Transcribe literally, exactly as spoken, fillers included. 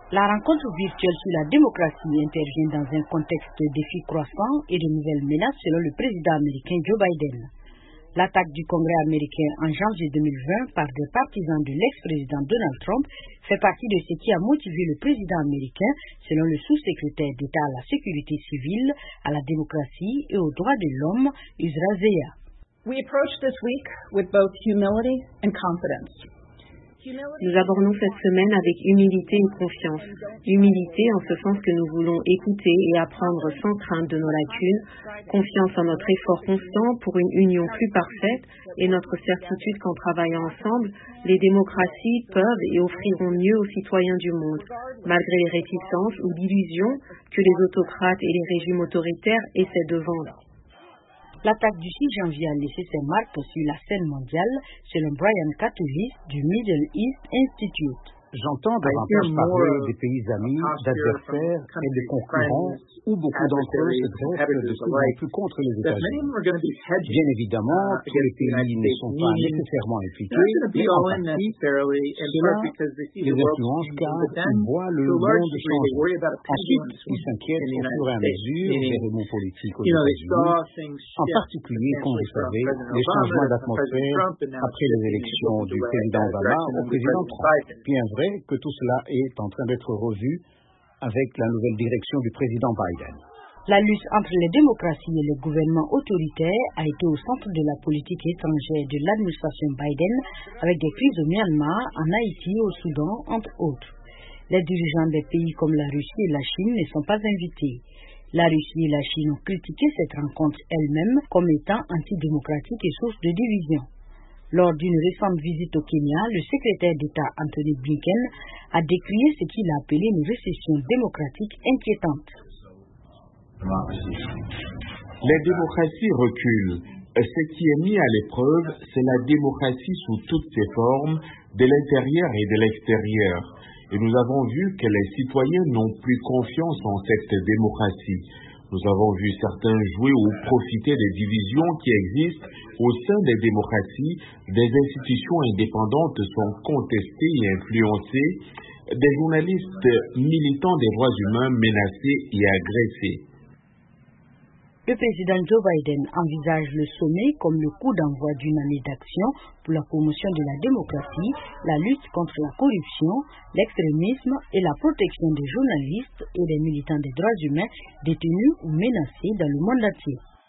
La rencontre virtuelle sur la démocratie intervient dans un contexte de défis croissants et de nouvelles menaces selon le président américain Joe Biden. L'attaque du Congrès américain en janvier deux mille vingt par des partisans de l'ex-président Donald Trump fait partie de ce qui a motivé le président américain, selon le sous-secrétaire d'État à la sécurité civile, à la démocratie et aux droits de l'homme, Yusra Zeya. We approach this week with both humility and confidence. Nous abordons cette semaine avec humilité et confiance. Humilité en ce sens que nous voulons écouter et apprendre sans crainte de nos lacunes, confiance en notre effort constant pour une union plus parfaite et notre certitude qu'en travaillant ensemble, les démocraties peuvent et offriront mieux aux citoyens du monde, malgré les réticences ou l'illusion que les autocrates et les régimes autoritaires essaient de vendre. L'attaque du six janvier a laissé ses marques sur la scène mondiale, selon Brian Katulis du Middle East Institute. J'entends davantage parler des pays amis, d'adversaires et de concurrents, où beaucoup d'entre eux se dressent de plus en plus contre les États-Unis. Bien évidemment, tous les pays ne sont pas nécessairement impliqués, mais en partie, cela les influence car ils voient le monde changer. Ensuite, ils s'inquiètent au fur et à mesure des rebonds politiques aux États-Unis, en particulier, comme vous savez, les changements d'atmosphère après les élections du président Obama au président Trump. Bien vrai que tout cela est en train d'être revu avec la nouvelle direction du président Biden. La lutte entre les démocraties et le gouvernement autoritaire a été au centre de la politique étrangère de l'administration Biden, avec des crises au Myanmar, en Haïti et au Soudan, entre autres. Les dirigeants des pays comme la Russie et la Chine ne sont pas invités. La Russie et la Chine ont critiqué cette rencontre elle-même comme étant antidémocratique et source de division. Lors d'une récente visite au Kenya, le secrétaire d'État Anthony Blinken a décrié ce qu'il a appelé une récession démocratique inquiétante. Les démocraties reculent. Ce qui est mis à l'épreuve, c'est la démocratie sous toutes ses formes, de l'intérieur et de l'extérieur. Et nous avons vu que les citoyens n'ont plus confiance en cette démocratie. Nous avons vu certains jouer ou profiter des divisions qui existent au sein des démocraties. Des institutions indépendantes sont contestées et influencées. Des journalistes militants des droits humains menacés et agressés. Le président Joe Biden envisage le sommet comme le coup d'envoi d'une année d'action pour la promotion de la démocratie, la lutte contre la corruption, l'extrémisme et la protection des journalistes et des militants des droits humains détenus ou menacés dans le monde entier.